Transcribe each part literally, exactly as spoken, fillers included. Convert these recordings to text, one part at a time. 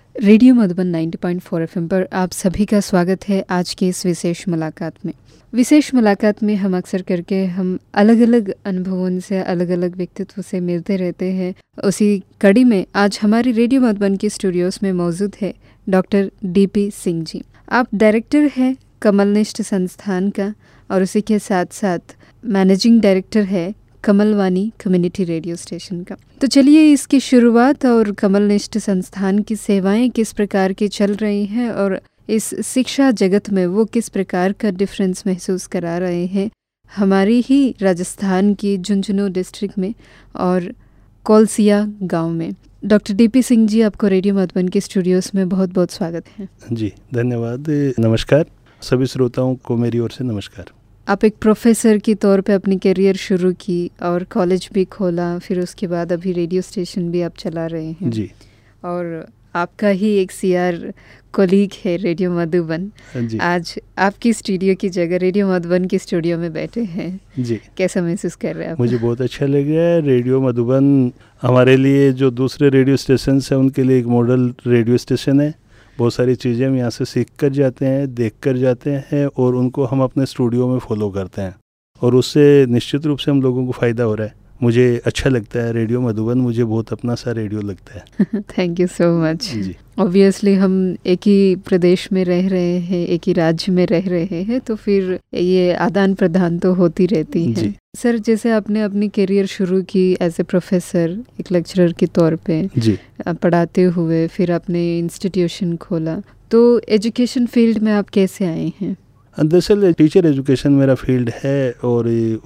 Radio Madhuban नब्बे point चार FM पर आप सभी का स्वागत है आज की इस विशेष मुलाकात में। विशेष मुलाकात में हम अक्सर करके हम अलग अलग अनुभवों से, अलग अलग व्यक्तित्व से मिलते रहते हैं। उसी कड़ी में आज हमारी रेडियो मधुबन की स्टूडियोज़ में मौजूद है डॉक्टर डीपी सिंह जी। आप डायरेक्टर हैं कमलनिष्ठ संस्थान का और उसी के साथ साथ मैनेजिंग डायरेक्टर है कमलवानी कम्युनिटी रेडियो स्टेशन का। तो चलिए इसकी शुरुआत और कमलनिष्ठ संस्थान की सेवाएं किस प्रकार की चल रही हैं और इस शिक्षा जगत में वो किस प्रकार का डिफरेंस महसूस करा रहे हैं हमारी ही राजस्थान की झुंझुनू डिस्ट्रिक्ट में और कोलसिया गांव में। डॉक्टर डीपी सिंह जी, आपको रेडियो मधुबन के स्टूडियोज़ में बहुत बहुत स्वागत है। जी धन्यवाद। नमस्कार सभी श्रोताओं को मेरी ओर से नमस्कार। आप एक प्रोफेसर की तौर पे अपनी करियर शुरू की और कॉलेज भी खोला, फिर उसके बाद अभी रेडियो स्टेशन भी आप चला रहे हैं जी। और आपका ही एक सीआर कोलीग है रेडियो मधुबन। आज आपकी स्टूडियो की जगह रेडियो मधुबन की स्टूडियो में बैठे हैं जी। कैसा महसूस कर रहे हैं आप? मुझे बहुत अच्छा लग रहा है। रेडियो मधुबन हमारे लिए जो दूसरे रेडियो स्टेशन है उनके लिए एक मॉडल रेडियो स्टेशन है। बहुत सारी चीज़ें हम यहाँ से सीख कर जाते हैं, देख कर जाते हैं और उनको हम अपने स्टूडियो में फॉलो करते हैं और उससे निश्चित रूप से हम लोगों को फ़ायदा हो रहा है। मुझे अच्छा लगता है रेडियो मधुबन, मुझे बहुत अपना सा रेडियो लगता है। Thank you so much. जी। ऑब्वियसली हम एक ही प्रदेश में रह रहे हैं, एक ही राज्य में रह रहे हैं, तो फिर ये आदान प्रदान तो होती रहती है। जी। सर, जैसे आपने अपनी करियर शुरू की एज ए प्रोफेसर, एक लेक्चरर के तौर पे जी पढ़ाते हुए, फिर आपने इंस्टीट्यूशन खोला, तो एजुकेशन फील्ड में आप कैसे आए हैं? दरअसल टीचर एजुकेशन मेरा फील्ड है और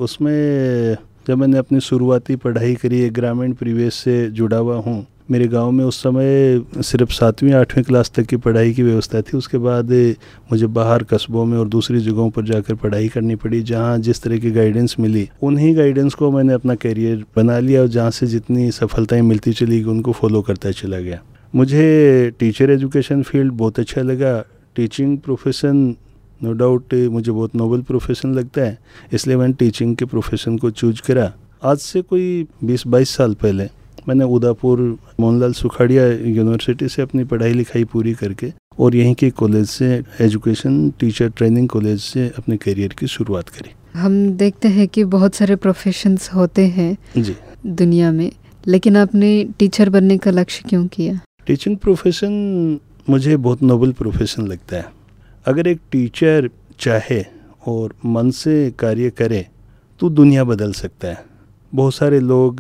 उसमें जब मैंने अपनी शुरुआती पढ़ाई करी, ग्रामीण परिवेश से जुड़ा हुआ हूँ। मेरे गांव में उस समय सिर्फ सातवीं आठवीं क्लास तक की पढ़ाई की व्यवस्था थी। उसके बाद मुझे बाहर कस्बों में और दूसरी जगहों पर जाकर पढ़ाई करनी पड़ी। जहाँ जिस तरह की गाइडेंस मिली उन्हीं गाइडेंस को मैंने अपना करियर बना लिया और जहाँ से जितनी सफलताएं मिलती चली गई उनको फॉलो करता चला गया। मुझे टीचर एजुकेशन फील्ड बहुत अच्छा लगा। टीचिंग प्रोफेशन नो डाउट मुझे बहुत नोबल प्रोफेशन लगता है, इसलिए मैंने टीचिंग के प्रोफेशन को चूज करा। आज से कोई बीस बाईस साल पहले मैंने उदयपुर मोहनलाल सुखाड़िया यूनिवर्सिटी से अपनी पढ़ाई लिखाई पूरी करके और यहीं के कॉलेज से एजुकेशन टीचर ट्रेनिंग कॉलेज से अपने करियर की शुरुआत करी। हम देखते हैं कि बहुत सारे प्रोफेशंस होते हैं जी दुनिया में, लेकिन आपने टीचर बनने का लक्ष्य क्यों किया? टीचिंग प्रोफेशन मुझे बहुत नोबल प्रोफेशन लगता है। अगर एक टीचर चाहे और मन से कार्य करे तो दुनिया बदल सकता है। बहुत सारे लोग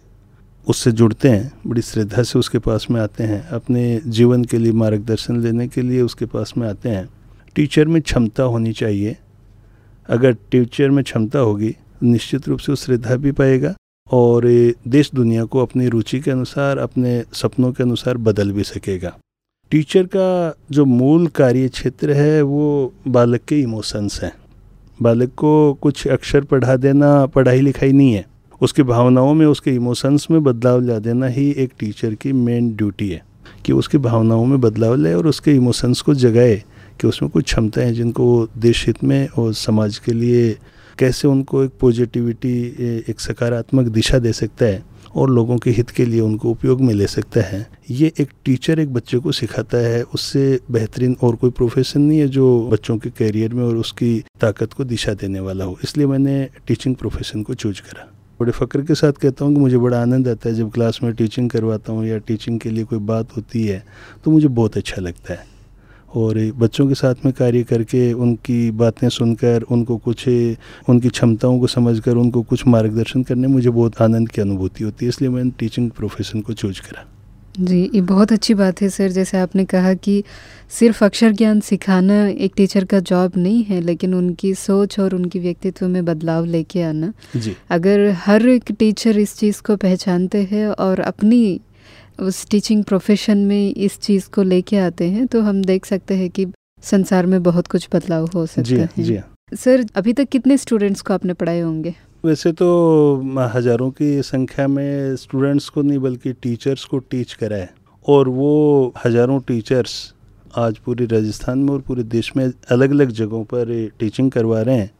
उससे जुड़ते हैं, बड़ी श्रद्धा से उसके पास में आते हैं, अपने जीवन के लिए मार्गदर्शन लेने के लिए उसके पास में आते हैं। टीचर में क्षमता होनी चाहिए। अगर टीचर में क्षमता होगी निश्चित रूप से वो श्रद्धा भी पाएगा और देश दुनिया को अपनी रुचि के अनुसार, अपने सपनों के अनुसार बदल भी सकेगा। टीचर का जो मूल कार्य क्षेत्र है वो बालक के इमोशंस हैं। बालक को कुछ अक्षर पढ़ा देना पढ़ाई लिखाई नहीं है, उसकी भावनाओं में, उसके इमोशंस में बदलाव ला देना ही एक टीचर की मेन ड्यूटी है कि उसकी भावनाओं में बदलाव लाए और उसके इमोशंस को जगाए कि उसमें कुछ क्षमता है जिनको वो देश हित में और समाज के लिए कैसे उनको एक पॉजिटिविटी, एक सकारात्मक दिशा दे सकता है और लोगों के हित के लिए उनको उपयोग में ले सकता है। ये एक टीचर एक बच्चे को सिखाता है। उससे बेहतरीन और कोई प्रोफेशन नहीं है जो बच्चों के करियर में और उसकी ताकत को दिशा देने वाला हो। इसलिए मैंने टीचिंग प्रोफेशन को चूज करा। बड़े फ़क्र के साथ कहता हूँ कि मुझे बड़ा आनंद आता है जब क्लास में टीचिंग करवाता हूँ या टीचिंग के लिए कोई बात होती है तो मुझे बहुत अच्छा लगता है और बच्चों के साथ में कार्य करके उनकी बातें सुनकर, उनको कुछ उनकी क्षमताओं को समझकर उनको कुछ मार्गदर्शन करने में मुझे बहुत आनंद की अनुभूति होती है। इसलिए मैंने टीचिंग प्रोफेशन को चूज करा। जी, ये बहुत अच्छी बात है सर। जैसे आपने कहा कि सिर्फ अक्षर ज्ञान सिखाना एक टीचर का जॉब नहीं है, लेकिन उनकी सोच और उनकी व्यक्तित्व में बदलाव लेके आना। जी। अगर हर एक टीचर इस चीज़ को पहचानते हैं और अपनी उस टीचिंग प्रोफेशन में इस चीज़ को लेके आते हैं तो हम देख सकते हैं कि संसार में बहुत कुछ बदलाव हो सकता जी, है। जी। सर, अभी तक कितने स्टूडेंट्स को आपने पढ़ाए होंगे? वैसे तो हज़ारों की संख्या में स्टूडेंट्स को नहीं बल्कि टीचर्स को टीच करा है और वो हज़ारों टीचर्स आज पूरे राजस्थान में और पूरे देश में अलग अलग जगहों पर टीचिंग करवा रहे हैं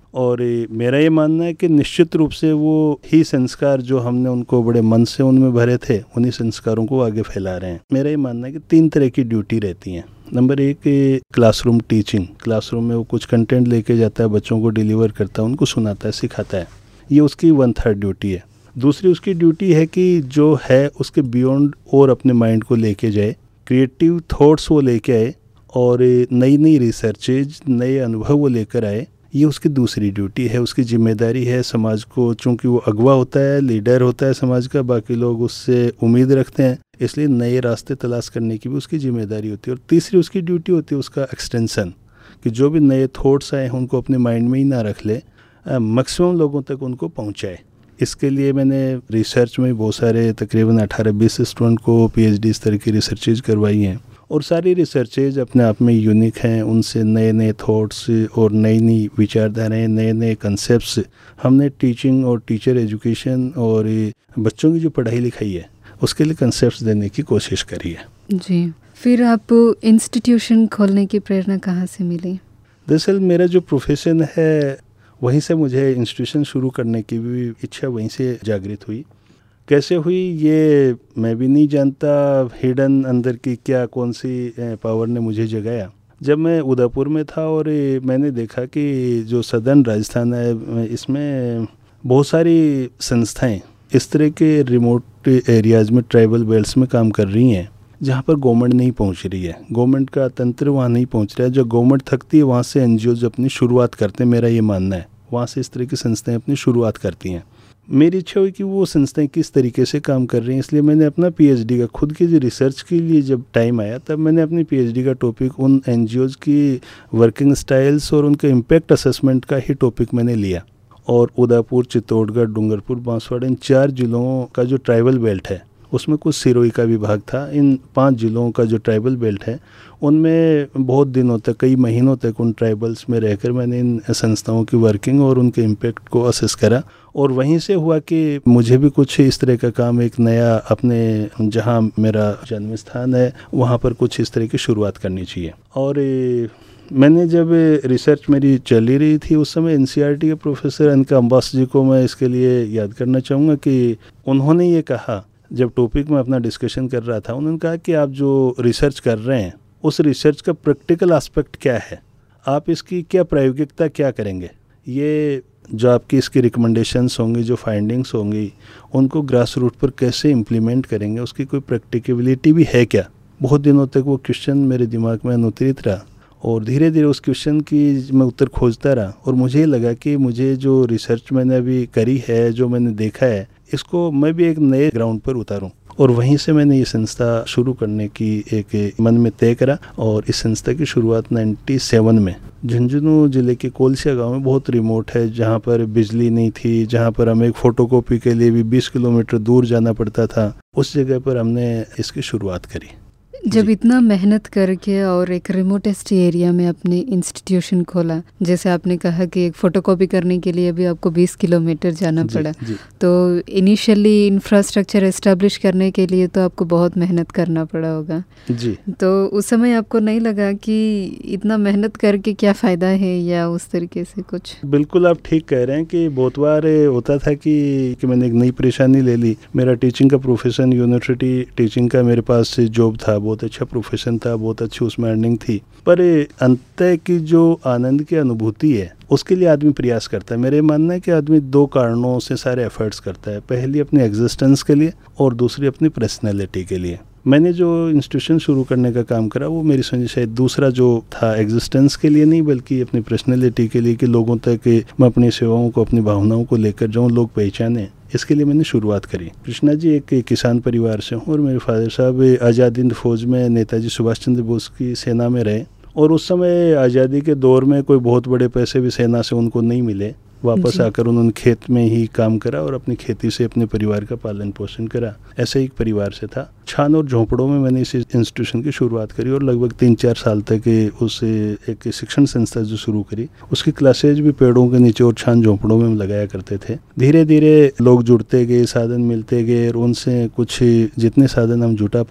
और मेरा ये मानना है कि निश्चित रूप से वो ही संस्कार जो हमने उनको बड़े मन से उनमें भरे थे, उन्हीं संस्कारों को आगे फैला रहे हैं। मेरा ये मानना है कि तीन तरह की ड्यूटी रहती हैं। नंबर एक, क्लासरूम टीचिंग। क्लासरूम में वो कुछ कंटेंट लेके जाता है, बच्चों को डिलीवर करता है, उनको सुनाता है, सिखाता है, ये उसकी वन थर्ड ड्यूटी है। दूसरी उसकी ड्यूटी है कि जो है उसके बियॉन्ड और अपने माइंड को लेके जाए, क्रिएटिव थॉट्स वो लेके आए और नई नई रिसर्चेज, नए अनुभव वो लेकर आए, ये उसकी दूसरी ड्यूटी है। उसकी जिम्मेदारी है समाज को, चूँकि वो अगवा होता है, लीडर होता है समाज का, बाकी लोग उससे उम्मीद रखते हैं, इसलिए नए रास्ते तलाश करने की भी उसकी जिम्मेदारी होती है। और तीसरी उसकी ड्यूटी होती है उसका एक्सटेंशन, कि जो भी नए थॉट्स आए हैं उनको अपने माइंड में ही ना रख ले, मैक्सिमम लोगों तक उनको पहुँचाए। इसके लिए मैंने रिसर्च में बहुत सारे तकरीबन अठारह बीस स्टूडेंट को पीएचडी इस तरह की रिसर्चेज करवाई हैं, और सारी रिसर्चेज अपने आप में यूनिक हैं। उनसे नए नए थॉट्स और नई नई विचारधाराएँ, नए नए कंसेप्ट्स हमने टीचिंग और टीचर एजुकेशन और बच्चों की जो पढ़ाई लिखाई है उसके लिए कंसेप्ट्स देने की कोशिश करी है। जी, फिर आप इंस्टीट्यूशन खोलने की प्रेरणा कहाँ से मिली? दरअसल मेरा जो प्रोफेशन है वहीं से मुझे इंस्टीट्यूशन शुरू करने की भी इच्छा वहीं से जागृत हुई। कैसे हुई ये मैं भी नहीं जानता, हिडन अंदर की क्या कौन सी पावर ने मुझे जगाया। जब मैं उदयपुर में था और मैंने देखा कि जो सदर्न राजस्थान है इसमें बहुत सारी संस्थाएं इस तरह के रिमोट एरियाज़ में, ट्राइबल बेल्ट्स में काम कर रही हैं जहाँ पर गवर्नमेंट नहीं पहुँच रही है, गवर्नमेंट का तंत्र वहाँ नहीं पहुँच रहा है। जो गवर्नमेंट थकती है वहाँ से एनजीओज अपनी शुरुआत करते हैं, मेरा ये मानना है, वहाँ से इस तरह की संस्थाएं अपनी शुरुआत करती हैं। मेरी इच्छा हुई कि वो संस्थाएं किस तरीके से काम कर रही हैं, इसलिए मैंने अपना पीएचडी का खुद की जो रिसर्च के लिए जब टाइम आया तब मैंने अपनी पीएचडी का टॉपिक उन एनजीओज की वर्किंग स्टाइल्स और उनके इम्पैक्ट असेसमेंट का ही टॉपिक मैंने लिया। और उदयपुर, चित्तौड़गढ़, डूंगरपुर, बांसवाड़ा, इन चार जिलों का जो ट्राइबल बेल्ट है उसमें कुछ सिरोही का विभाग था। इन पांच जिलों का जो ट्राइबल बेल्ट है उनमें बहुत दिनों तक, कई महीनों तक उन ट्राइबल्स में रहकर मैंने इन संस्थाओं की वर्किंग और उनके इम्पैक्ट को असेस करा। और वहीं से हुआ कि मुझे भी कुछ इस तरह का काम, एक नया अपने जहां मेरा जन्म स्थान है वहां पर कुछ इस तरह की शुरुआत करनी चाहिए। और मैंने जब रिसर्च मेरी चल ही रही थी उस समय एनसीईआरटी के प्रोफेसर अनका अंबास जी को मैं इसके लिए याद करना चाहूँगा कि उन्होंने ये कहा, जब टॉपिक में अपना डिस्कशन कर रहा था, उन्होंने कहा कि आप जो रिसर्च कर रहे हैं उस रिसर्च का प्रैक्टिकल एस्पेक्ट क्या है, आप इसकी क्या प्रायोगिकता क्या करेंगे, ये जो आपकी इसकी रिकमेंडेशंस होंगी, जो फाइंडिंग्स होंगी, उनको ग्रास रूट पर कैसे इम्प्लीमेंट करेंगे, उसकी कोई प्रैक्टिकेबिलिटी भी है क्या। बहुत दिनों तक वो क्वेश्चन मेरे दिमाग में अनुत्तरित रहा और धीरे धीरे उस क्वेश्चन की मैं उत्तर खोजता रहा और मुझे लगा कि मुझे जो रिसर्च मैंने अभी करी है, जो मैंने देखा है, इसको मैं भी एक नए ग्राउंड पर उतारूं। और वहीं से मैंने ये संस्था शुरू करने की एक मन में तय करा। और इस संस्था की शुरुआत सत्तानवे में झुंझुनू जिले के कोलसिया गांव में, बहुत रिमोट है, जहां पर बिजली नहीं थी, जहां पर हमें एक फोटोकॉपी के लिए भी बीस किलोमीटर दूर जाना पड़ता था, उस जगह पर हमने इसकी शुरुआत करी। जब इतना मेहनत करके और एक रिमोटेस्ट एरिया में अपने इंस्टीट्यूशन खोला, जैसे आपने कहा कि एक फ़ोटोकॉपी करने के लिए भी आपको बीस किलोमीटर जाना जी, पड़ा, जी। तो इनिशियली इंफ्रास्ट्रक्चर एस्टेब्लिश करने के लिए तो आपको बहुत मेहनत करना पड़ा होगा। जी। तो उस समय आपको नहीं लगा कि इतना मेहनत करके क्या फ़ायदा है, या उस तरीके से कुछ? बिल्कुल आप ठीक कह रहे हैं कि बहुत बार होता था कि, कि मैंने एक नई परेशानी ले ली। मेरा टीचिंग का प्रोफेशन, यूनिवर्सिटी टीचिंग का मेरे पास जॉब था, बहुत अच्छा प्रोफेशन था, बहुत अच्छी उसमें अर्निंग थी, पर अंत की जो आनंद की अनुभूति है उसके लिए आदमी प्रयास करता है। मेरे मानना है कि आदमी दो कारणों से सारे एफर्ट्स करता है, पहली अपनी एग्जिस्टेंस के लिए और दूसरी अपनी पर्सनैलिटी के लिए। मैंने जो इंस्टीट्यूशन शुरू करने का काम करा वो मेरी समझ शायद दूसरा जो था, एग्जिस्टेंस के लिए नहीं बल्कि अपनी पर्सनैलिटी के लिए, कि लोगों तक मैं अपनी सेवाओं को, अपनी भावनाओं को लेकर जाऊँ, लोग पहचाने, इसके लिए मैंने शुरुआत करी। कृष्णा जी एक किसान परिवार से हूँ और मेरे फादर साहब आज़ादी हिंद फौज में नेताजी सुभाष चंद्र बोस की सेना में रहे, और उस समय आज़ादी के दौर में कोई बहुत बड़े पैसे भी सेना से उनको नहीं मिले। वापस आकर उन्होंने खेत में ही काम करा और अपनी खेती से अपने परिवार का पालन पोषण करा। ऐसे एक परिवार से था। छान और झोंपड़ों में मैंने इस इंस्टीट्यूशन की शुरुआत करी और लगभग तीन चार साल तक उस एक शिक्षण संस्था जो शुरू करी उसकी क्लासेज भी पेड़ों के नीचे और छान झोंपड़ों में लगाया करते थे। धीरे धीरे लोग जुड़ते गए, साधन मिलते गए और उनसे कुछ जितने साधन हम जुटा पाए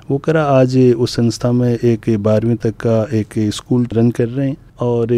वो करा। आज उस संस्था में एक बारहवीं तक का एक स्कूल रन कर रहे हैं और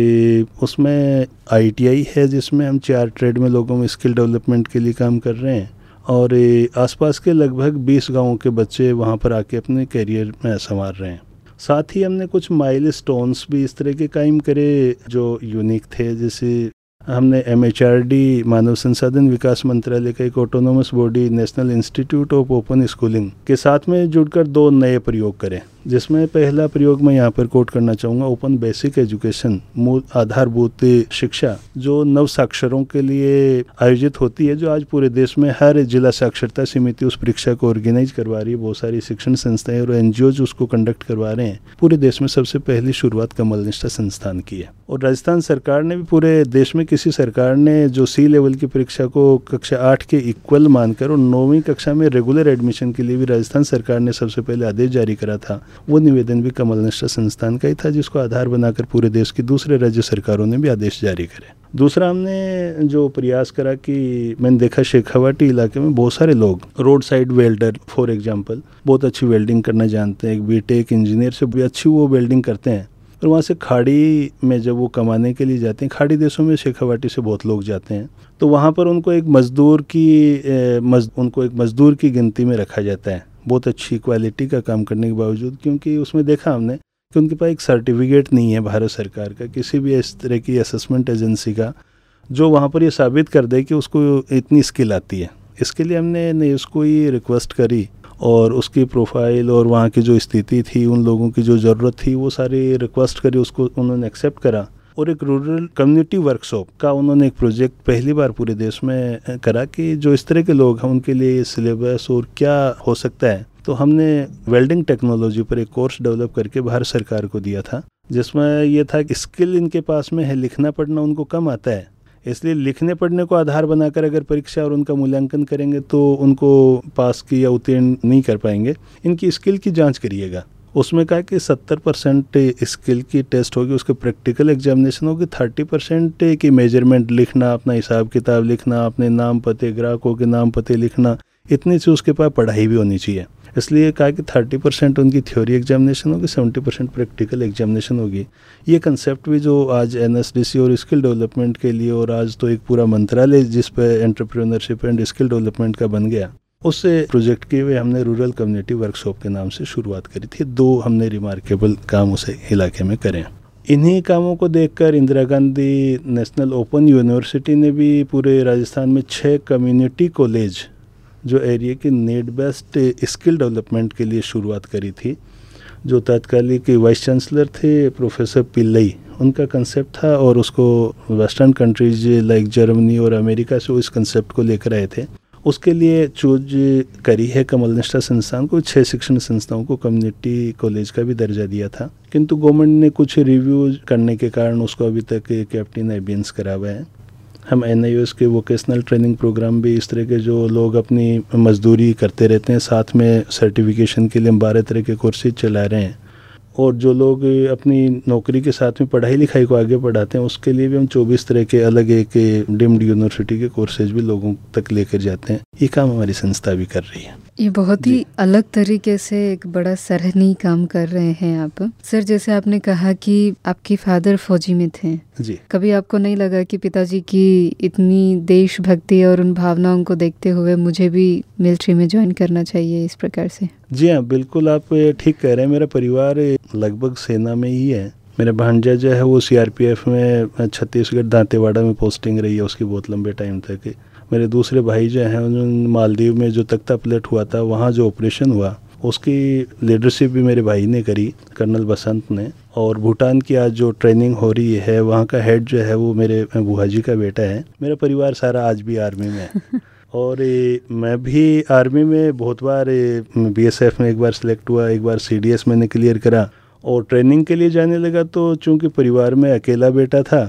उसमें आई टी आई है जिसमें हम चार ट्रेड में लोगों में स्किल डेवलपमेंट के लिए काम कर रहे हैं और आसपास के लगभग बीस गांवों के बच्चे वहां पर आके अपने करियर में संवार रहे हैं। साथ ही हमने कुछ माइल स्टोन्स भी इस तरह के कायम करे जो यूनिक थे। जैसे हमने एम एच आर डी मानव संसाधन विकास मंत्रालय का एक autonomous body National Institute of Open Schooling के साथ में जुड़कर दो नए प्रयोग करे, जिसमें पहला प्रयोग मैं यहाँ पर कोट करना चाहूँगा, ओपन बेसिक एजुकेशन, मूल आधारभूत शिक्षा जो नव साक्षरों के लिए आयोजित होती है, जो आज पूरे देश में हर जिला साक्षरता समिति उस परीक्षा को ऑर्गेनाइज करवा रही है। बहुत सारी शिक्षण संस्थाएं और एन जी ओज उसको कंडक्ट करवा रहे हैं। पूरे देश में सबसे पहली शुरुआत कमल निष्ठा संस्थान की है और राजस्थान सरकार ने भी, पूरे देश में किसी सरकार ने जो सी लेवल की परीक्षा को कक्षा आठ के इक्वल मानकर और नौवीं कक्षा में रेगुलर एडमिशन के लिए भी राजस्थान सरकार ने सबसे पहले आदेश जारी करा था, वो निवेदन भी कमल निष्ठा संस्थान का ही था, जिसको आधार बनाकर पूरे देश की दूसरे राज्य सरकारों ने भी आदेश जारी करे। दूसरा हमने जो प्रयास करा कि मैंने देखा शेखावाटी इलाके में बहुत सारे लोग road side welder for example बहुत अच्छी वेल्डिंग करना जानते हैं, एक बीटेक इंजीनियर से भी अच्छी वो वेल्डिंग करते हैं और वहाँ से खाड़ी में जब वो कमाने के लिए जाते हैं, खाड़ी देशों में शेखावाटी से बहुत लोग जाते हैं, तो वहाँ पर उनको एक मजदूर की मज, उनको एक मजदूर की गिनती में रखा जाता है, बहुत अच्छी क्वालिटी का काम करने के बावजूद, क्योंकि उसमें देखा हमने कि उनके पास एक सर्टिफिकेट नहीं है भारत सरकार का, किसी भी इस तरह की असेसमेंट एजेंसी का, जो वहाँ पर ये साबित कर दे कि उसको इतनी स्किल आती है। इसके लिए हमने ने उसको ही रिक्वेस्ट करी और उसकी प्रोफाइल और वहाँ की जो स्थिति थी, उन लोगों की जो ज़रूरत थी, वो सारी रिक्वेस्ट करी, उसको उन्होंने एक्सेप्ट करा और एक रूरल कम्युनिटी वर्कशॉप का उन्होंने एक प्रोजेक्ट पहली बार पूरे देश में करा कि जो इस तरह के लोग हैं उनके लिए सिलेबस और क्या हो सकता है। तो हमने वेल्डिंग टेक्नोलॉजी पर एक कोर्स डेवलप करके भारत सरकार को दिया था, जिसमें यह था कि स्किल इनके पास में है, लिखना पढ़ना उनको कम आता है, इसलिए लिखने पढ़ने को आधार बनाकर अगर परीक्षा और उनका मूल्यांकन करेंगे तो उनको पास की या उत्तीर्ण नहीं कर पाएंगे। इनकी स्किल की जांच करिएगा। उसमें कहा कि सत्तर परसेंट स्किल की टेस्ट होगी, उसके प्रैक्टिकल एग्जामिनेशन होगी, थर्टी परसेंट की मेजरमेंट लिखना, अपना हिसाब किताब लिखना, अपने नाम पते, ग्राहकों के नाम पते लिखना, इतनी सी उसके पास पढ़ाई भी होनी चाहिए। इसलिए कहा कि थर्टी परसेंट उनकी थ्योरी एग्जामिनेशन होगी, सेवेंटी परसेंट प्रैक्टिकल एग्जामिनेशन होगी। ये कंसेप्ट भी जो आज एन एस डी सी और स्किल डेवलपमेंट के लिए, और आज तो एक पूरा मंत्रालय जिस पे एंटरप्रेन्योरशिप एंड स्किल डेवलपमेंट का बन गया, उससे प्रोजेक्ट किए हुए हमने रूरल कम्युनिटी वर्कशॉप के नाम से शुरुआत करी थी। दो हमने रिमार्केबल काम उसे इलाके में करें। इन्हीं कामों को देखकर Indira Gandhi National Open University ने भी पूरे राजस्थान में छः कम्युनिटी कॉलेज जो एरिया की नीड बेस्ड स्किल डेवलपमेंट के लिए शुरुआत करी थी। जो तत्कालिक वाइस चांसलर थे प्रोफेसर पिल्लई, उनका कंसेप्ट था और उसको वेस्टर्न कंट्रीज लाइक जर्मनी और अमेरिका से इस कंसेप्ट को लेकर आए थे। उसके लिए चूज करी है कमल निष्ठा संस्थान को। छह शिक्षण संस्थाओं को कम्युनिटी कॉलेज का भी दर्जा दिया था, किंतु गवर्नमेंट ने कुछ रिव्यू करने के कारण उसको अभी तक कैप्टन एबियंस करा हुआ है। हम एन आई ओ एस के वोकेशनल ट्रेनिंग प्रोग्राम भी, इस तरह के जो लोग अपनी मजदूरी करते रहते हैं, साथ में सर्टिफिकेशन के लिए हम बारह तरह के कोर्सेज चला रहे हैं, और जो लोग अपनी नौकरी के साथ में पढ़ाई लिखाई को आगे बढ़ाते हैं, उसके लिए भी हम चौबीस तरह के अलग एक डीम्ड यूनिवर्सिटी के कोर्सेज भी लोगों तक लेकर जाते हैं। ये काम हमारी संस्था भी कर रही है। ये बहुत ही अलग तरीके से एक बड़ा सराहनीय काम कर रहे हैं आप। सर, जैसे आपने कहा कि आपके फादर फौजी में थे जी, कभी आपको नहीं लगा कि पिताजी की इतनी देशभक्ति और उन भावनाओं को देखते हुए मुझे भी मिलिट्री में ज्वाइन करना चाहिए इस प्रकार से? जी हाँ, बिल्कुल आप ठीक कह रहे हैं। मेरा परिवार लगभग सेना में ही है। मेरा भांजा जो है वो सी आर पी एफ में छत्तीसगढ़ दांतेवाड़ा में पोस्टिंग रही है उसकी बहुत लंबे टाइम तक। मेरे दूसरे भाई जो हैं उन्होंने मालदीव में जो तख्ता प्लेट हुआ था, वहाँ जो ऑपरेशन हुआ उसकी लीडरशिप भी मेरे भाई ने करी, कर्नल बसंत ने। और भूटान की आज जो ट्रेनिंग हो रही है वहाँ का हेड जो है वो मेरे बुआ जी का बेटा है। मेरा परिवार सारा आज भी आर्मी में है और मैं भी आर्मी में बहुत बार बी एस एफ में एक बार सिलेक्ट हुआ, एक बार सी डी एस मैंने क्लियर करा और ट्रेनिंग के लिए जाने लगा। तो चूँकि परिवार में अकेला बेटा था,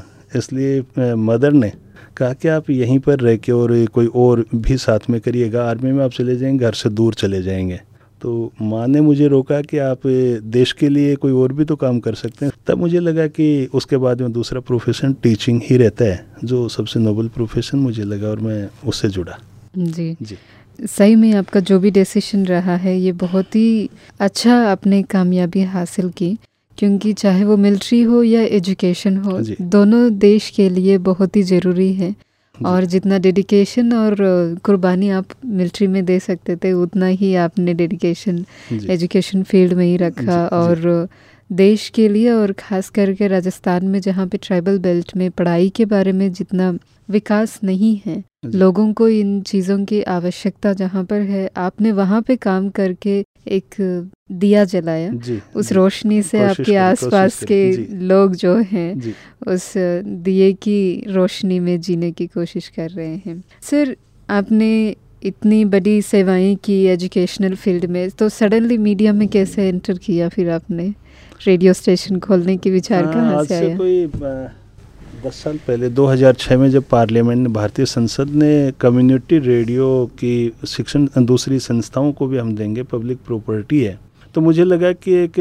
इसलिए मदर ने कहा कि आप यहीं पर रह के और कोई और भी साथ में करिएगा, आर्मी में आप चले जाएंगे, घर से दूर चले जाएंगे। तो माँ ने मुझे रोका कि आप देश के लिए कोई और भी तो काम कर सकते हैं। तब मुझे लगा कि उसके बाद में दूसरा प्रोफेशन टीचिंग ही रहता है, जो सबसे नोबल प्रोफेशन मुझे लगा और मैं उससे जुड़ा। जी जी सही में आपका जो भी डिसीजन रहा है ये बहुत ही अच्छा आपने कामयाबी हासिल की, क्योंकि चाहे वो मिलिट्री हो या एजुकेशन हो, दोनों देश के लिए बहुत ही ज़रूरी है। और जितना डेडिकेशन और कुर्बानी आप मिलिट्री में दे सकते थे उतना ही आपने डेडिकेशन एजुकेशन फील्ड में ही रखा। जी, और जी। देश के लिए और ख़ास करके राजस्थान में जहाँ पे ट्राइबल बेल्ट में पढ़ाई के बारे में जितना विकास नहीं है, लोगों को इन चीज़ों की आवश्यकता जहाँ पर है, आपने वहाँ पे काम करके एक दिया जलाया। जी, उस जी, रोशनी से आपके आसपास के लोग जो हैं उस दिए की रोशनी में जीने की कोशिश कर रहे हैं। सर, आपने इतनी बड़ी सेवाएं की एजुकेशनल फील्ड में, तो सडनली मीडिया में कैसे एंटर किया? फिर आपने रेडियो स्टेशन खोलने की विचार कहाँ से आया? कोई दस साल पहले दो हज़ार छह में जब पार्लियामेंट ने, भारतीय संसद ने कम्युनिटी रेडियो की शिक्षण दूसरी संस्थाओं को भी हम देंगे, पब्लिक प्रॉपर्टी है, तो मुझे लगा कि एक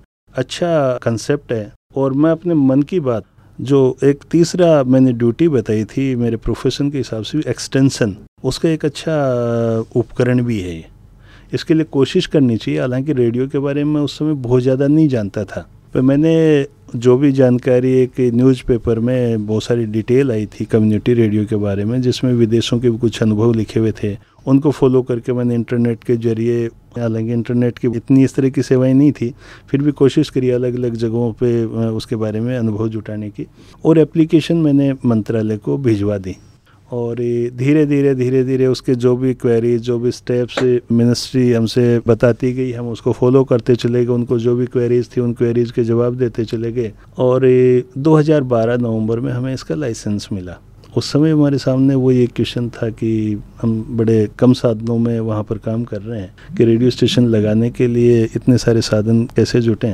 अच्छा कंसेप्ट है। और मैं अपने मन की बात, जो एक तीसरा मैंने ड्यूटी बताई थी मेरे प्रोफेशन के हिसाब से, एक्सटेंशन, उसका एक अच्छा उपकरण भी है। इसके लिए कोशिश करनी चाहिए। हालांकि रेडियो के बारे में उस समय बहुत ज़्यादा नहीं जानता था, पर मैंने जो भी जानकारी, एक न्यूज़पेपर में बहुत सारी डिटेल आई थी कम्युनिटी रेडियो के बारे में, जिसमें विदेशों के भी कुछ अनुभव लिखे हुए थे, उनको फॉलो करके मैंने इंटरनेट के जरिए, हालांकि इंटरनेट की इतनी इस तरह की सेवाएं नहीं थी, फिर भी कोशिश करी अलग अलग जगहों पे उसके बारे में अनुभव जुटाने की, और एप्लीकेशन मैंने मंत्रालय को भिजवा दी। और धीरे धीरे धीरे धीरे उसके जो भी क्वेरीज, जो भी स्टेप्स मिनिस्ट्री हमसे बताती गई, हम उसको फॉलो करते चले गए, उनको जो भी क्वेरीज थी उन क्वेरीज के जवाब देते चले गए। और दो हज़ार बारह नवंबर में हमें इसका लाइसेंस मिला। उस समय हमारे सामने वो ये क्वेश्चन था कि हम बड़े कम साधनों में वहाँ पर काम कर रहे हैं कि रेडियो स्टेशन लगाने के लिए इतने सारे साधन कैसे जुटें।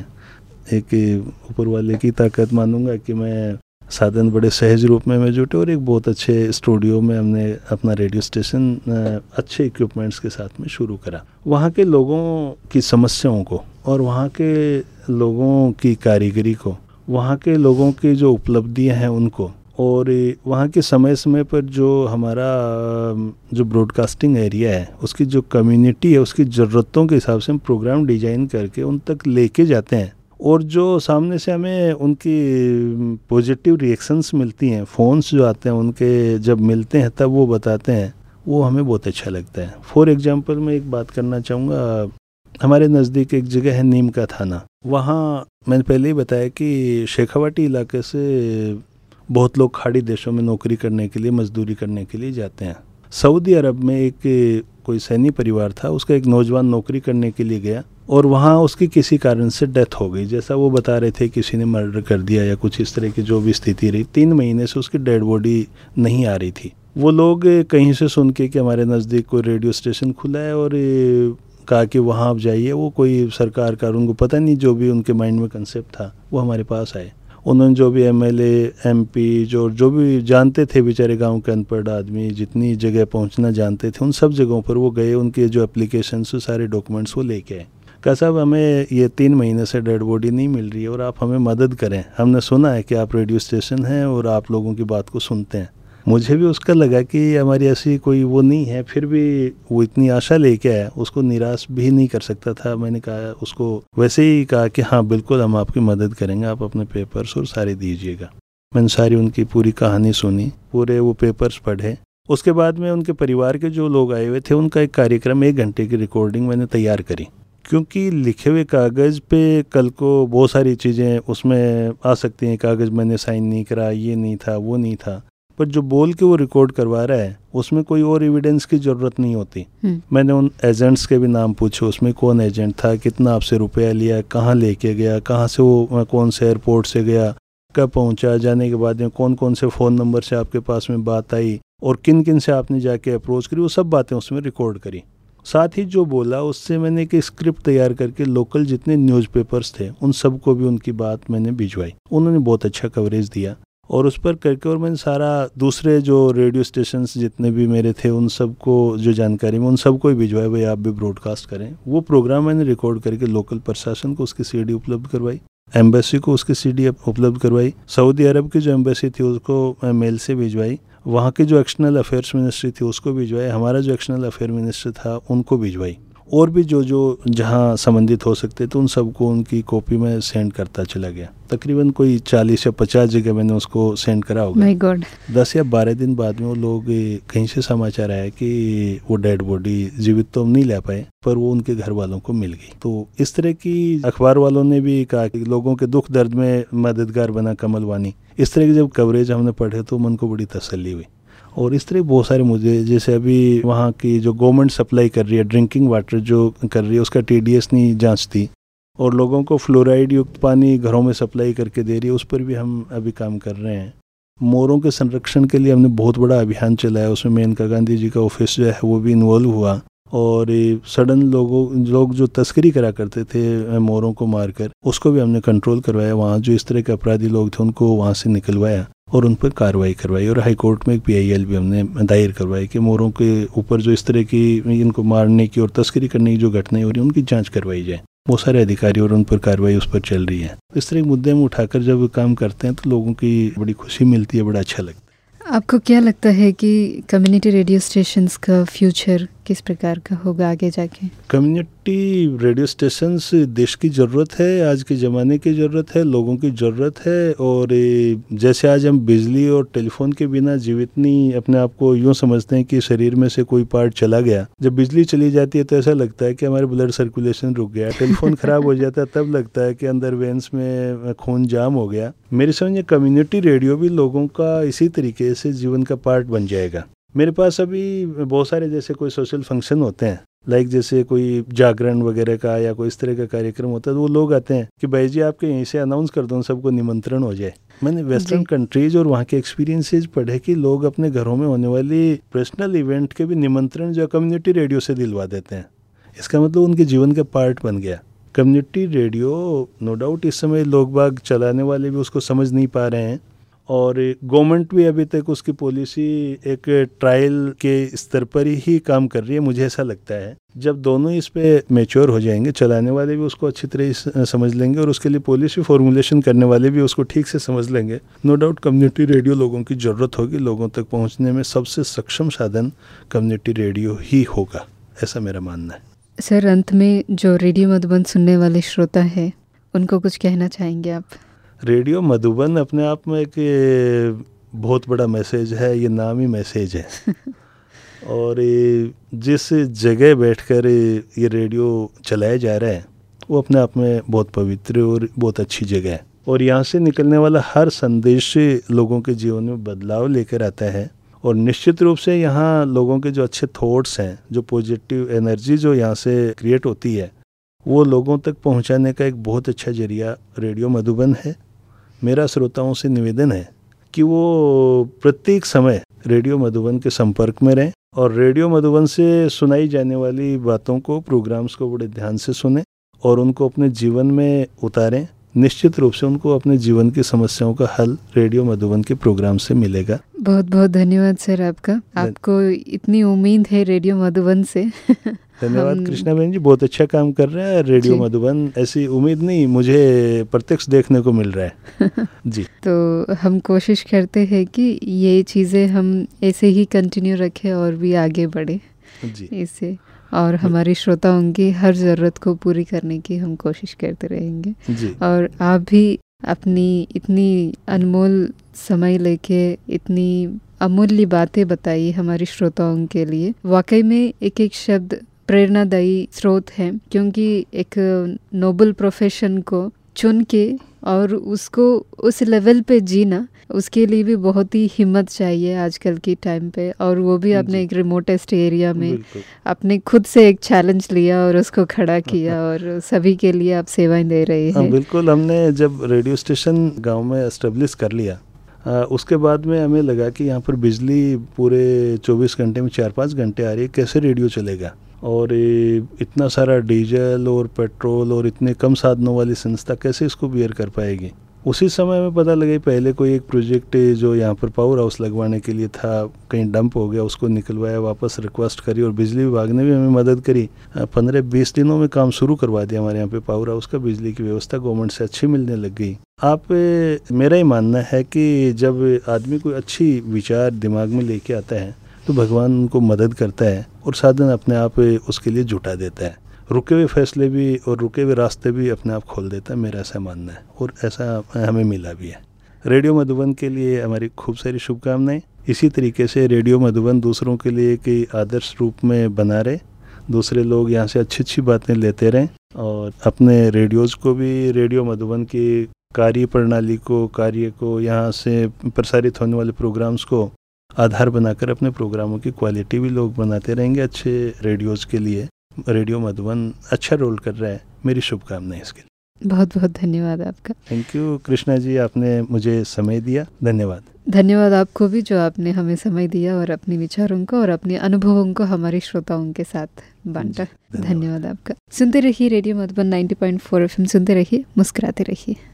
एक ऊपर वाले की ताकत मानूंगा कि मैं साधन बड़े सहज रूप में मैं जुटे, और एक बहुत अच्छे स्टूडियो में हमने अपना रेडियो स्टेशन अच्छे इक्विपमेंट्स के साथ में शुरू करा। वहाँ के लोगों की समस्याओं को और वहाँ के लोगों की कारीगरी को, वहाँ के लोगों की जो उपलब्धियाँ हैं उनको, और वहाँ के समय समय पर जो हमारा जो ब्रॉडकास्टिंग एरिया है उसकी जो कम्युनिटी है उसकी ज़रूरतों के हिसाब से हम प्रोग्राम डिजाइन करके उन तक लेके जाते हैं। और जो सामने से हमें उनकी पॉजिटिव रिएक्शंस मिलती हैं, फ़ोन्स जो आते हैं उनके जब मिलते हैं तब वो बताते हैं, वो हमें बहुत अच्छा लगता है। फॉर एग्जांपल मैं एक बात करना चाहूँगा, हमारे नज़दीक एक जगह है नीम का थाना। वहाँ मैंने पहले ही बताया कि शेखावाटी इलाके से बहुत लोग खाड़ी देशों में नौकरी करने के लिए, मजदूरी करने के लिए जाते हैं। सऊदी अरब में एक कोई सैनी परिवार था, उसका एक नौजवान नौकरी करने के लिए गया और वहाँ उसकी किसी कारण से डेथ हो गई। जैसा वो बता रहे थे किसी ने मर्डर कर दिया या कुछ इस तरह की जो भी स्थिति रही। तीन महीने से उसकी डेड बॉडी नहीं आ रही थी। वो लोग कहीं से सुन के कि हमारे नज़दीक कोई रेडियो स्टेशन खुला है और कहा कि वहाँ आप जाइए, वो कोई सरकार का, उनको पता नहीं, जो भी उनके माइंड में कंसेप्ट था वो हमारे पास आए। उन्होंने जो भी एमएलए, एमपी, जो जो भी जानते थे बेचारे गांव के अनपढ़ आदमी, जितनी जगह पहुंचना जानते थे, उन सब जगहों पर वो गए। उनके जो एप्लीकेशन से सारे डॉक्यूमेंट्स वो लेके आए। कहा साहब हमें ये तीन महीने से डेड बॉडी नहीं मिल रही है और आप हमें मदद करें। हमने सुना है कि आप रेडियो स्टेशन हैं और आप लोगों की बात को सुनते हैं। मुझे भी उसका लगा कि हमारी ऐसी कोई वो नहीं है, फिर भी वो इतनी आशा लेके आया, उसको निराश भी नहीं कर सकता था। मैंने कहा उसको वैसे ही कहा कि हाँ बिल्कुल हम आपकी मदद करेंगे, आप अपने पेपर्स और सारे दीजिएगा। मैंने सारी उनकी पूरी कहानी सुनी, पूरे वो पेपर्स पढ़े। उसके बाद में उनके परिवार के जो लोग आए हुए थे उनका एक कार्यक्रम, एक घंटे की रिकॉर्डिंग मैंने तैयार करी, क्योंकि लिखे हुए कागज़ पे कल को बहुत सारी चीज़ें उसमें आ सकती हैं। कागज़ मैंने साइन नहीं करा, ये नहीं था, वो नहीं था, पर जो बोल के वो रिकॉर्ड करवा रहा है उसमें कोई और एविडेंस की ज़रूरत नहीं होती। मैंने उन एजेंट्स के भी नाम पूछे, उसमें कौन एजेंट था, कितना आपसे रुपया लिया, कहाँ लेके गया, कहाँ से वो, कौन से एयरपोर्ट से गया, कब पहुँचा, जाने के बाद में कौन कौन से फ़ोन नंबर से आपके पास में बात आई और किन किन से आपने जाके अप्रोच करी, वो सब बातें उसमें रिकॉर्ड करी। साथ ही जो बोला उससे मैंने एक स्क्रिप्ट तैयार करके लोकल जितने न्यूज़पेपर्स थे उन सबको भी उनकी बात मैंने भिजवाई। उन्होंने बहुत अच्छा कवरेज दिया और उस पर करके, और मैंने सारा दूसरे जो रेडियो स्टेशंस जितने भी मेरे थे उन सबको जो जानकारी में उन सबको ही भिजवाया, भाई आप भी ब्रॉडकास्ट करें। वो प्रोग्राम मैंने रिकॉर्ड करके लोकल प्रशासन को उसकी सीडी उपलब्ध करवाई, एम्बेसी को उसकी सीडी उपलब्ध करवाई, सऊदी अरब की जो एम्बेसी थी उसको मेल से भिजवाई, वहाँ के जो एक्सटर्नल अफेयर्स मिनिस्ट्री थी उसको भिजवाए, हमारा जो एक्सटर्नल अफेयर मिनिस्टर था उनको भिजवाई, और भी जो जो जहाँ संबंधित हो सकते थे उन सबको उनकी कॉपी में सेंड करता चला गया। तकरीबन कोई चालीस या पचास जगह मैंने उसको सेंड करा होगा। My God. दस या बारह दिन बाद में वो लोग कहीं से समाचार आया कि वो डेड बॉडी जीवित तो हम नहीं ला पाए, पर वो उनके घर वालों को मिल गई। तो इस तरह की अखबार वालों ने भी कहा कि लोगों के दुख दर्द में मददगार बना कमल वानी। इस तरह की जब कवरेज हमने पढ़े तो मन को बड़ी तसल्ली हुई। और इस तरह बहुत सारे मुद्दे, जैसे अभी वहाँ की जो गवर्नमेंट सप्लाई कर रही है ड्रिंकिंग वाटर जो कर रही है उसका टीडीएस नहीं जांचती, और लोगों को फ्लोराइड युक्त पानी घरों में सप्लाई करके दे रही है, उस पर भी हम अभी काम कर रहे हैं। मोरों के संरक्षण के लिए हमने बहुत बड़ा अभियान चलाया, उसमें मेनका गांधी जी का ऑफिस जो है वो भी इन्वॉल्व हुआ। और सडन लोगों लोग जो तस्करी करा करते थे मोरों को मारकर, उसको भी हमने कंट्रोल करवाया। वहाँ जो इस तरह के अपराधी लोग थे उनको वहाँ से निकलवाया और उन पर कार्रवाई करवाई। और हाई कोर्ट में एक पीआईएल भी हमने दायर करवाई कि मोरों के ऊपर जो इस तरह की इनको मारने की और तस्करी करने की जो घटनाएं हो रही हैं उनकी जांच करवाई जाए। बहुत सारे अधिकारी और उन पर कार्रवाई उस पर चल रही है। इस तरह के मुद्दे हम उठाकर जब काम करते हैं तो लोगों की बड़ी खुशी मिलती है, बड़ा अच्छा लगता है। आपको क्या लगता है कि कम्युनिटी रेडियो स्टेशंस का फ्यूचर किस प्रकार का होगा आगे जाके? कम्युनिटी रेडियो स्टेशंस देश की ज़रूरत है, आज के ज़माने की ज़रूरत है, लोगों की ज़रूरत है। और जैसे आज हम बिजली और टेलीफोन के बिना जीवित नहीं, अपने आप को यूँ समझते हैं कि शरीर में से कोई पार्ट चला गया। जब बिजली चली जाती है तो ऐसा लगता है कि हमारे ब्लड सर्कुलेशन रुक गया। टेलीफोन ख़राब हो जाता है तब लगता है कि अंदर वेंस में खून जाम हो गया। मेरे समझ कम्युनिटी रेडियो भी लोगों का इसी तरीके से जीवन का पार्ट बन जाएगा। मेरे पास अभी बहुत सारे जैसे कोई सोशल फंक्शन होते हैं, लाइक जैसे कोई जागरण वगैरह का या कोई इस तरह का कार्यक्रम होता है, तो वो लोग आते हैं कि भाई जी आपके यहीं से अनाउंस कर दो, सबको निमंत्रण हो जाए। मैंने वेस्टर्न कंट्रीज और वहाँ के एक्सपीरियंसेस पढ़े कि लोग अपने घरों में होने वाली पर्सनल इवेंट के भी निमंत्रण जो कम्युनिटी रेडियो से दिलवा देते हैं। इसका मतलब उनके जीवन का पार्ट बन गया कम्युनिटी रेडियो। नो डाउट इस समय लोग बाग चलाने वाले भी उसको समझ नहीं पा रहे हैं, और गवर्नमेंट भी अभी तक उसकी पॉलिसी एक ट्रायल के स्तर पर ही काम कर रही है, मुझे ऐसा लगता है। जब दोनों इस पे मैच्योर हो जाएंगे, चलाने वाले भी उसको अच्छी तरह समझ लेंगे और उसके लिए पॉलिसी फॉर्मुलेशन करने वाले भी उसको ठीक से समझ लेंगे, नो डाउट कम्युनिटी रेडियो लोगों की ज़रूरत होगी। लोगों तक पहुंचने में सबसे सक्षम साधन कम्युनिटी रेडियो ही होगा, ऐसा मेरा मानना है। सर, अंत में जो रेडियो मधुबन सुनने वाले श्रोता है उनको कुछ कहना चाहेंगे आप? रेडियो मधुबन अपने आप में एक बहुत बड़ा मैसेज है, ये नाम ही मैसेज है। और जिस जगह बैठकर ये रेडियो चलाया जा रहा है वो अपने आप में बहुत पवित्र और बहुत अच्छी जगह है, और यहाँ से निकलने वाला हर संदेश लोगों के जीवन में बदलाव लेकर आता है। और निश्चित रूप से यहाँ लोगों के जो अच्छे थॉट्स हैं, जो पॉजिटिव एनर्जी जो यहाँ से क्रिएट होती है, वो लोगों तक पहुँचाने का एक बहुत अच्छा जरिया रेडियो मधुबन है। मेरा श्रोताओं से निवेदन है कि वो प्रत्येक समय रेडियो मधुबन के संपर्क में रहें और रेडियो मधुबन से सुनाई जाने वाली बातों को, प्रोग्राम्स को बड़े ध्यान से सुनें और उनको अपने जीवन में उतारें। निश्चित रूप से उनको अपने जीवन की समस्याओं का हल रेडियो मधुबन के प्रोग्राम से मिलेगा। बहुत बहुत धन्यवाद सर आपका। आपको इतनी उम्मीद है रेडियो मधुबन से। धन्यवाद कृष्णा बहन जी, बहुत अच्छा काम कर रहे हैं रेडियो मधुबन। ऐसी उम्मीद नहीं, मुझे प्रत्यक्ष देखने को मिल रहा है। जी, तो हम कोशिश करते हैं कि ये चीज़ें हम ऐसे ही कंटिन्यू रखें और भी आगे बढ़े जी इससे, और हमारे श्रोताओं की हर ज़रूरत को पूरी करने की हम कोशिश करते रहेंगे जी। और आप भी अपनी इतनी अनमोल समय लेके इतनी अमूल्य बातें बताई हमारे श्रोताओं के लिए। वाकई में एक एक शब्द प्रेरणादायी स्रोत है, क्योंकि एक नोबल प्रोफेशन को चुन के और उसको उस लेवल पे जीना, उसके लिए भी बहुत ही हिम्मत चाहिए आजकल के टाइम पे। और वो भी आपने एक रिमोटेस्ट एरिया में आपने खुद से एक चैलेंज लिया और उसको खड़ा किया और सभी के लिए आप सेवाएं दे रहे हैं। बिल्कुल, हमने जब रेडियो स्टेशन गांव में एस्टेब्लिश कर लिया, आ, उसके बाद में हमें लगा कि यहाँ पर बिजली पूरे चौबीस घंटे में चार पाँच घंटे आ रही है, कैसे रेडियो चलेगा। और इतना सारा डीजल और पेट्रोल और इतने कम साधनों वाली संस्था कैसे इसको बियर कर पाएगी। उसी समय में पता लगा पहले कोई एक प्रोजेक्ट जो यहाँ पर पावर हाउस लगवाने के लिए था, कहीं डंप हो गया, उसको निकलवाया, वापस रिक्वेस्ट करी और बिजली विभाग ने भी हमें मदद करी। पंद्रह बीस दिनों में काम शुरू करवा दिया हमारे यहाँ पे पावर हाउस का। बिजली की व्यवस्था गवर्नमेंट से अच्छी मिलने लग गई। आप मेरा ही मानना है कि जब आदमी कोई अच्छी विचार दिमाग में लेके आता है तो भगवान उनको मदद करता है और साधन अपने आप उसके लिए जुटा देता है। रुके हुए फैसले भी और रुके हुए रास्ते भी अपने आप खोल देता है, मेरा ऐसा मानना है, और ऐसा हमें मिला भी है। रेडियो मधुबन के लिए हमारी खूब सारी शुभकामनाएं। इसी तरीके से रेडियो मधुबन दूसरों के लिए एक आदर्श रूप में बना रहे, दूसरे लोग यहाँ से अच्छी अच्छी बातें लेते रहें और अपने रेडियोज़ को भी, रेडियो मधुबन की कार्य प्रणाली को, कार्य को, यहाँ से प्रसारित होने वाले प्रोग्राम्स को आधार बनाकर अपने प्रोग्रामों की क्वालिटी भी लोग बनाते रहेंगे अच्छे रेडियोज़ के लिए। रेडियो मधुबन अच्छा रोल कर रहा है, मेरी शुभकामनाएं इसके लिए। बहुत बहुत धन्यवाद आपका। थैंक यू कृष्णा जी, आपने मुझे समय दिया, धन्यवाद। धन्यवाद आपको भी जो आपने हमें समय दिया और अपने विचारों को और अपने अनुभवों को हमारे श्रोताओं के साथ बांटा। धन्यवाद आपका। सुनते रहिए रेडियो मधुबन नब्बे पॉइंट चार एफएम, सुनते रहिए, मुस्कुराते रहिए।